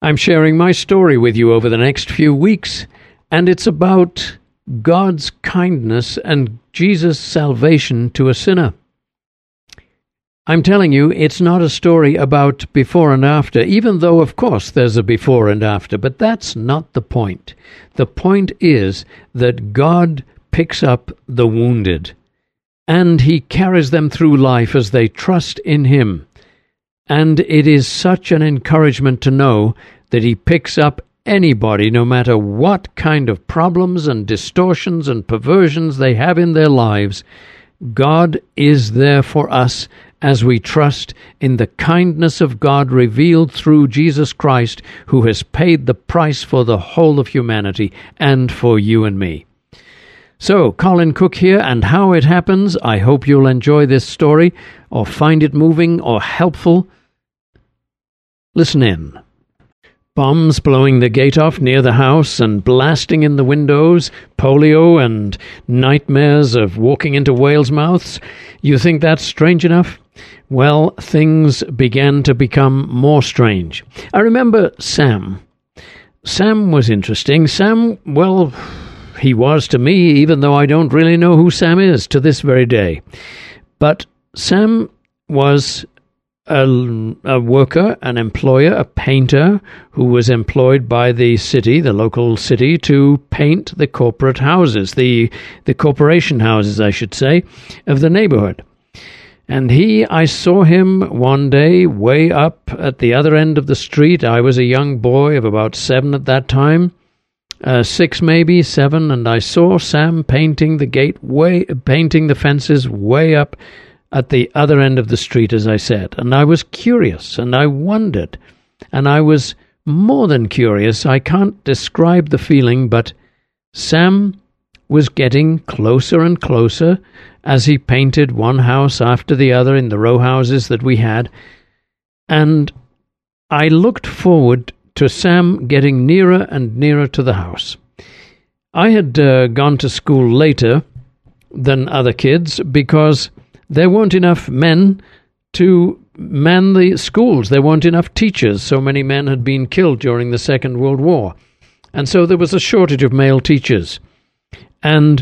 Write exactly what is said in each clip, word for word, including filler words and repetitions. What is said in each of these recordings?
I'm sharing my story with you over the next few weeks, and it's about God's kindness and Jesus' salvation to a sinner. I'm telling you, it's not a story about before and after, even though, of course, there's a before and after, but that's not the point. The point is that God picks up the wounded, and He carries them through life as they trust in Him. And it is such an encouragement to know that He picks up anybody, no matter what kind of problems and distortions and perversions they have in their lives. God is there for us as we trust in the kindness of God revealed through Jesus Christ, who has paid the price for the whole of humanity and for you and me. So, Colin Cook here, and how it happens. I hope you'll enjoy this story, or find it moving or helpful. Listen in. Bombs blowing the gate off near the house and blasting in the windows, polio and nightmares of walking into whales' mouths. You think that's strange enough? Well, things began to become more strange. I remember Sam. Sam was interesting. Sam, well, he was to me, even though I don't really know who Sam is to this very day. But Sam was A, a worker, an employer, a painter who was employed by the city, the local city, to paint the corporate houses, the the corporation houses, I should say, of the neighborhood. And he, I saw him one day way up at the other end of the street. I was a young boy of about seven at that time, uh, six maybe, seven, and I saw Sam painting the gate way, painting the fences way up at the other end of the street, as I said. And I was curious, and I wondered, and I was more than curious. I can't describe the feeling, but Sam was getting closer and closer as he painted one house after the other in the row houses that we had. And I looked forward to Sam getting nearer and nearer to the house. I had uh, gone to school later than other kids because there weren't enough men to man the schools. There weren't enough teachers. So many men had been killed during the Second World War. And so there was a shortage of male teachers. And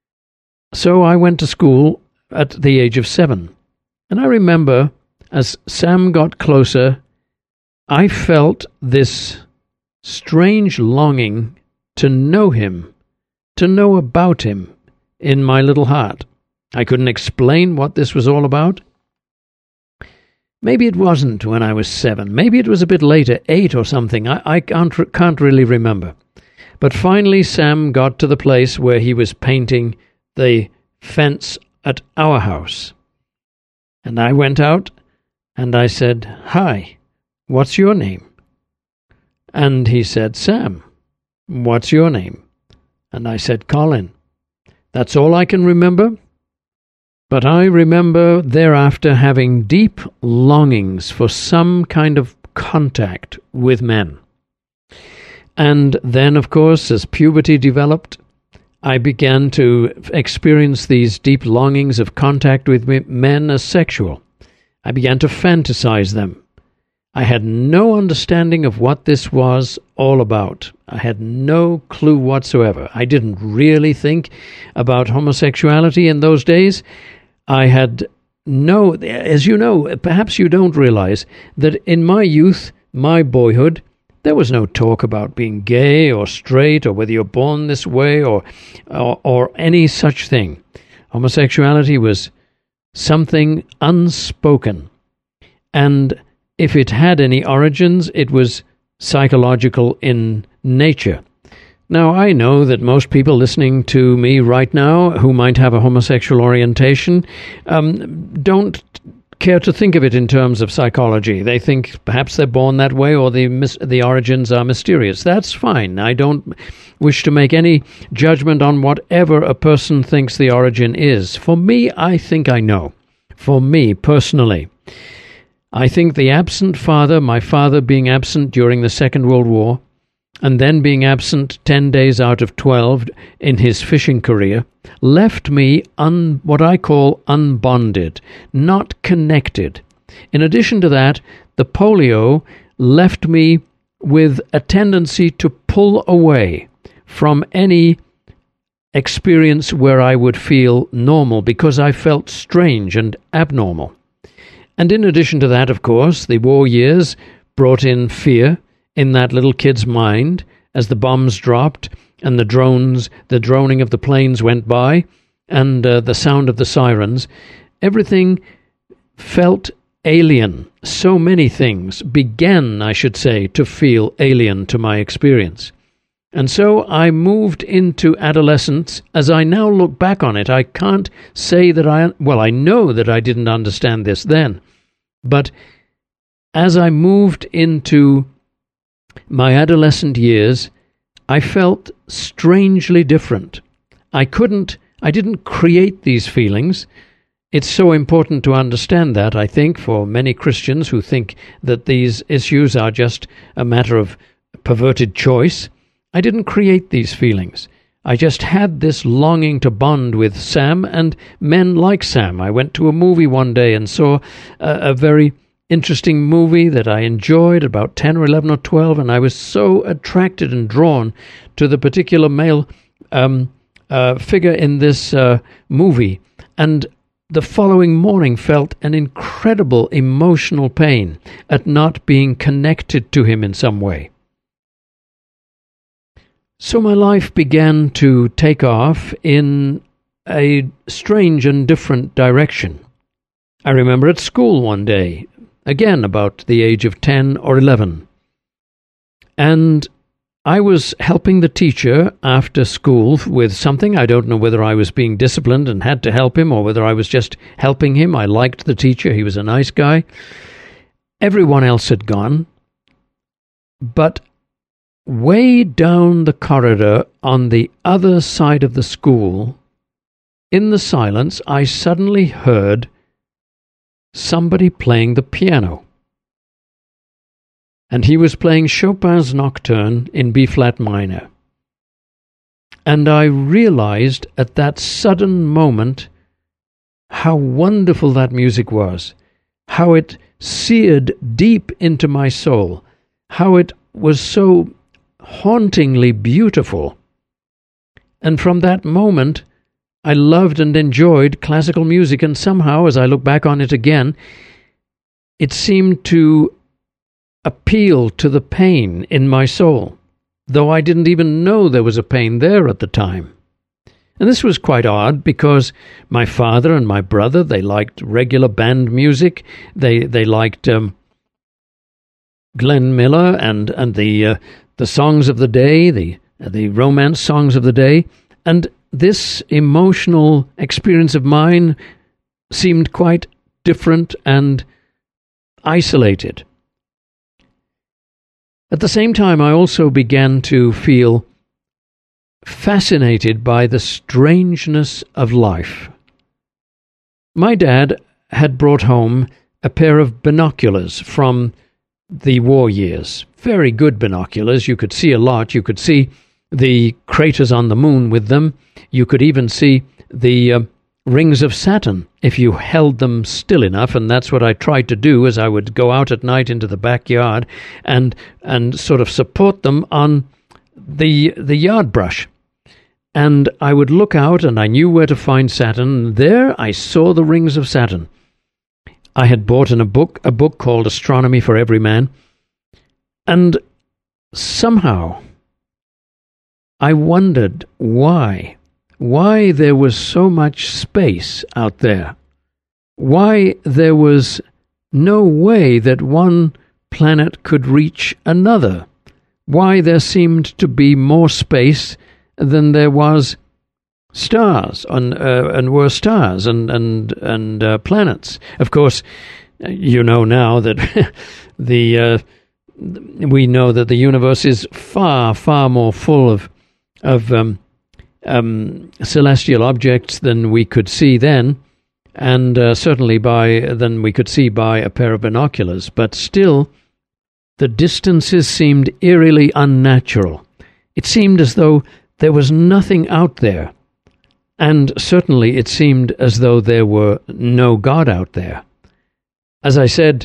so I went to school at the age of seven. And I remember as Sam got closer, I felt this strange longing to know him, to know about him in my little heart. I couldn't explain what this was all about. Maybe it wasn't when I was seven. Maybe it was a bit later, eight or something. I, I can't, can't really remember. But finally Sam got to the place where he was painting the fence at our house. And I went out and I said, "Hi, what's your name?" And he said, "Sam, what's your name?" And I said, "Colin." That's all I can remember. But I remember thereafter having deep longings for some kind of contact with men. And then, of course, as puberty developed, I began to experience these deep longings of contact with men as sexual. I began to fantasize them. I had no understanding of what this was all about. I had no clue whatsoever. I didn't really think about homosexuality in those days. I had no, as you know, perhaps you don't realize that in my youth, my boyhood, there was no talk about being gay or straight or whether you're born this way or, or, or any such thing. Homosexuality was something unspoken. And if it had any origins, it was psychological in nature. Now, I know that most people listening to me right now who might have a homosexual orientation um, don't care to think of it in terms of psychology. They think perhaps they're born that way or the mis- the origins are mysterious. That's fine. I don't wish to make any judgment on whatever a person thinks the origin is. For me, I think I know. For me, personally, I think the absent father, my father being absent during the Second World War, and then being absent ten days out of twelve in his fishing career, left me un, what I call unbonded, not connected. In addition to that, the polio left me with a tendency to pull away from any experience where I would feel normal, because I felt strange and abnormal. And in addition to that, of course, the war years brought in fear in that little kid's mind as the bombs dropped and the drones, the droning of the planes went by, and uh, the sound of the sirens. Everything felt alien. So many things began, I should say, to feel alien to my experience. And so I moved into adolescence. As I now look back on it, I can't say that I, well, I know that I didn't understand this then. But as I moved into my adolescent years, I felt strangely different. I couldn't, I didn't create these feelings. It's so important to understand that, I think, for many Christians who think that these issues are just a matter of perverted choice. I didn't create these feelings. I just had this longing to bond with Sam and men like Sam. I went to a movie one day and saw a, a very interesting movie that I enjoyed, about ten or eleven or twelve, and I was so attracted and drawn to the particular male um, uh, figure in this uh, movie. And the following morning felt an incredible emotional pain at not being connected to him in some way. So my life began to take off in a strange and different direction. I remember at school one day, again about the age of ten or eleven, and I was helping the teacher after school with something. I don't know whether I was being disciplined and had to help him or whether I was just helping him. I liked the teacher. He was a nice guy. Everyone else had gone, but way down the corridor on the other side of the school, in the silence, I suddenly heard somebody playing the piano. And he was playing Chopin's Nocturne in B-flat minor. And I realized at that sudden moment how wonderful that music was, how it seared deep into my soul, how it was so hauntingly beautiful. And from that moment, I loved and enjoyed classical music, and somehow, as I look back on it again, it seemed to appeal to the pain in my soul, though I didn't even know there was a pain there at the time. And this was quite odd, because my father and my brother, they liked regular band music. They they liked um, Glenn Miller and and the uh, the songs of the day, the the romance songs of the day, and this emotional experience of mine seemed quite different and isolated. At the same time, I also began to feel fascinated by the strangeness of life. My dad had brought home a pair of binoculars from the war years. Very good binoculars. You could see a lot. You could see the craters on the moon with them. You could even see the uh, rings of Saturn if you held them still enough, and that's what I tried to do as I would go out at night into the backyard and and sort of support them on the the yard brush. And I would look out, and I knew where to find Saturn, and there I saw the rings of Saturn. I had bought in a book, a book called Astronomy for Every Man, and somehow I wondered why, why there was so much space out there, why there was no way that one planet could reach another, why there seemed to be more space than there was stars and uh, and were stars and and and uh, planets. Of course, you know now that the uh, we know that the universe is far far more full of of um, um, celestial objects than we could see then, and uh, certainly by than we could see by a pair of binoculars. But still, the distances seemed eerily unnatural. It seemed as though there was nothing out there, and certainly it seemed as though there were no God out there. As I said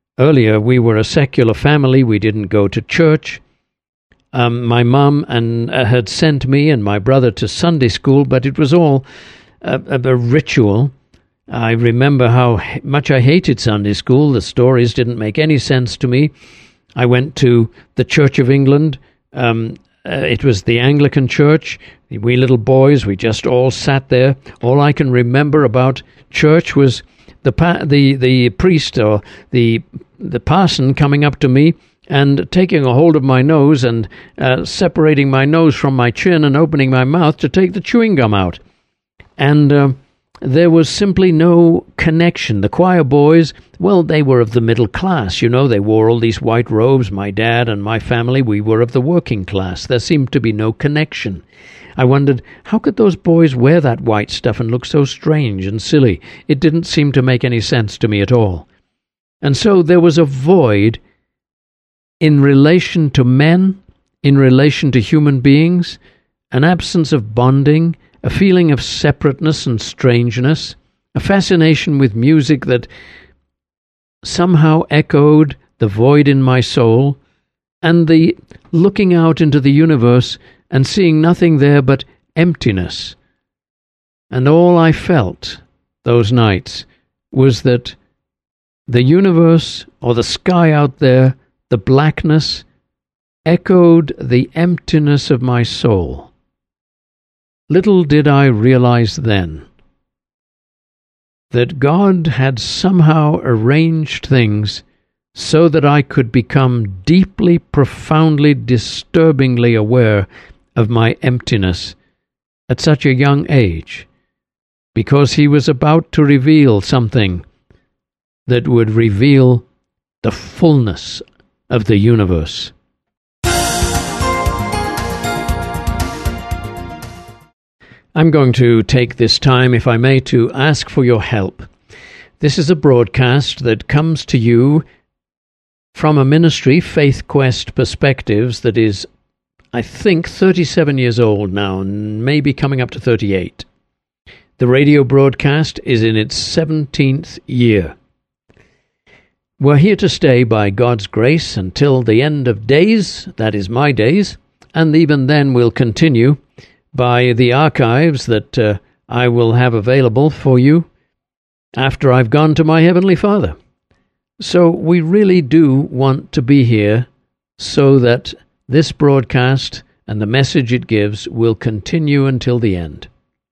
earlier, we were a secular family. We didn't go to church. Um, my mum and uh, had sent me and my brother to Sunday school, but it was all a, a, a ritual. I remember how much I hated Sunday school. The stories didn't make any sense to me. I went to the Church of England. Um, uh, it was the Anglican Church. We little boys, we just all sat there. All I can remember about church was the pa- the the priest or the the parson coming up to me and taking a hold of my nose and uh, separating my nose from my chin and opening my mouth to take the chewing gum out. And uh, there was simply no connection. The choir boys, well, they were of the middle class, you know. They wore all these white robes. My dad and my family, we were of the working class. There seemed to be no connection. I wondered, how could those boys wear that white stuff and look so strange and silly? It didn't seem to make any sense to me at all. And so there was a void in relation to men, in relation to human beings, an absence of bonding, a feeling of separateness and strangeness, a fascination with music that somehow echoed the void in my soul, and the looking out into the universe and seeing nothing there but emptiness. And all I felt those nights was that the universe or the sky out there, the blackness, echoed the emptiness of my soul. Little did I realize then that God had somehow arranged things so that I could become deeply, profoundly, disturbingly aware of my emptiness at such a young age, because He was about to reveal something that would reveal the fullness of the universe. I'm going to take this time, if I may, to ask for your help. This is a broadcast that comes to you from a ministry, Faith Quest Perspectives, that is, I think, thirty-seven years old now, and maybe coming up to thirty-eight. The radio broadcast is in its seventeenth year. We're here to stay by God's grace until the end of days, that is my days, and even then we'll continue by the archives that uh, I will have available for you after I've gone to my Heavenly Father. So we really do want to be here so that this broadcast and the message it gives will continue until the end.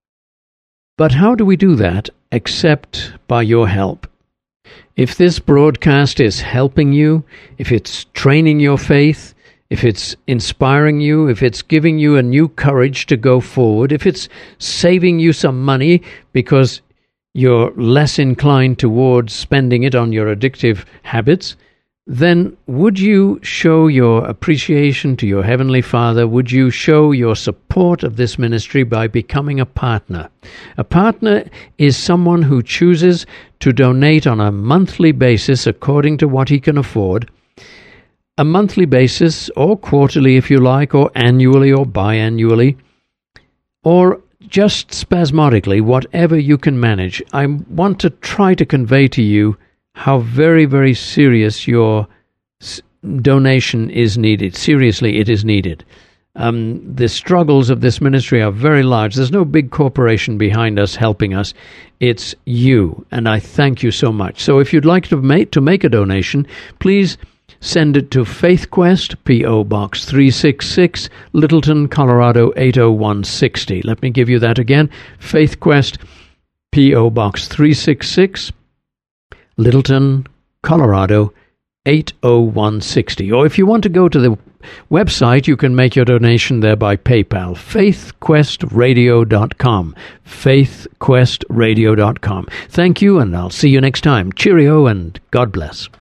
But how do we do that except by your help? If this broadcast is helping you, if it's training your faith, if it's inspiring you, if it's giving you a new courage to go forward, if it's saving you some money because you're less inclined towards spending it on your addictive habits, then would you show your appreciation to your Heavenly Father? Would you show your support of this ministry by becoming a partner? A partner is someone who chooses to donate on a monthly basis according to what he can afford. A monthly basis, or quarterly if you like, or annually or biannually, or just spasmodically, whatever you can manage. I want to try to convey to you how very, very serious your s- donation is needed. Seriously, it is needed. Um, the struggles of this ministry are very large. There's no big corporation behind us helping us. It's you, and I thank you so much. So if you'd like to make, to make a donation, please send it to Faith Quest, P O. Box three sixty-six, Littleton, Colorado eight oh one six oh. Let me give you that again. Faith Quest, P O. Box three sixty-six, Littleton, Colorado eight oh one six oh. Or if you want to go to the website, you can make your donation there by PayPal. faith quest radio dot com. faith quest radio dot com. Thank you, and I'll see you next time. Cheerio, and God bless.